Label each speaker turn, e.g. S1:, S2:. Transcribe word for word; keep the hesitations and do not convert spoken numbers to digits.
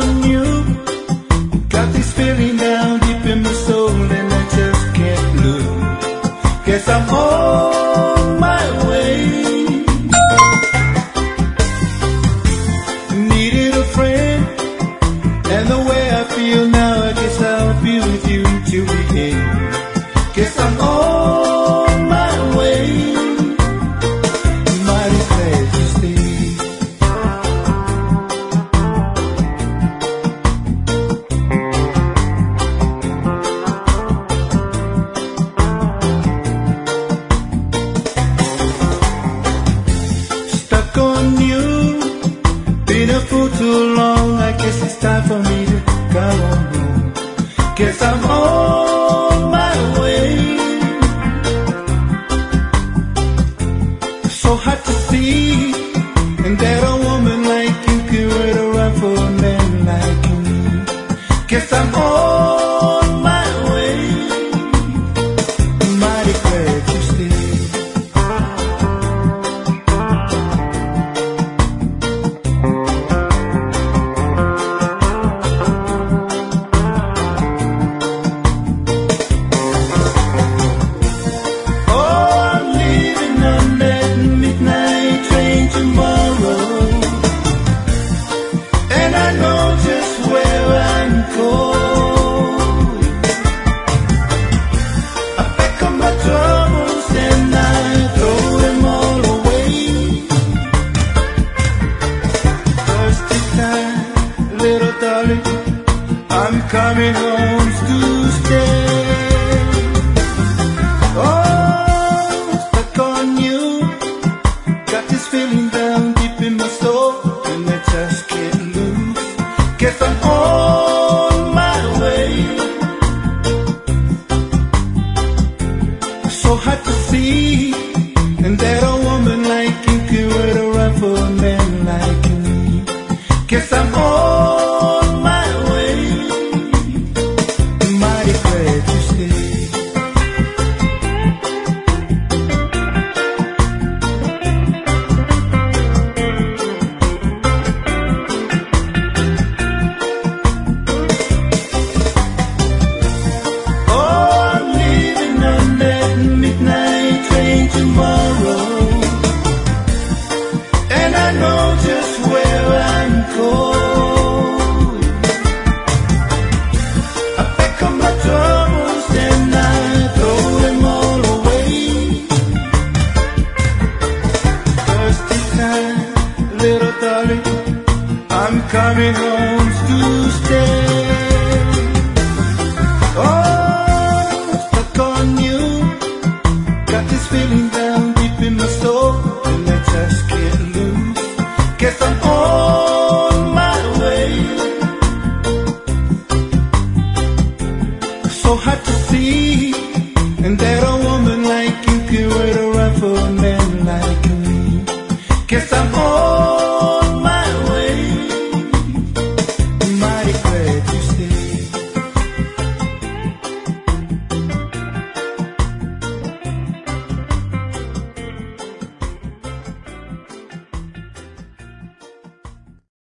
S1: on you. Got this feeling down deep in my soul and I just can't lose. Guess I'm on my way. Needed a friend, and the way I feel now, I guess I'll be with you till the end. Guess I'm on my way. Mighty glad you stayed. Stuck on you, been a fool too long. I guess it's time for me to go on home. Guess I'm on my way. So hard to see, and that a woman like you can wait around for a man like me. Guess I'm on my way. Mighty glad you stayed. I'm coming home to stay. Oh, stuck on you. Got this feeling down deep in my soul, and I just can't lose. Guess I'm on my way. So hard to see, and that a woman like you can wait around for a man like me. Guess I'm on my way. Mighty glad you stayed. Oh, I'm leaving on that midnight train tomorrow, and I know just where I'm going. I pack up my troubles and I throw them all away. Thirsty time, little darling, I'm coming home to stay.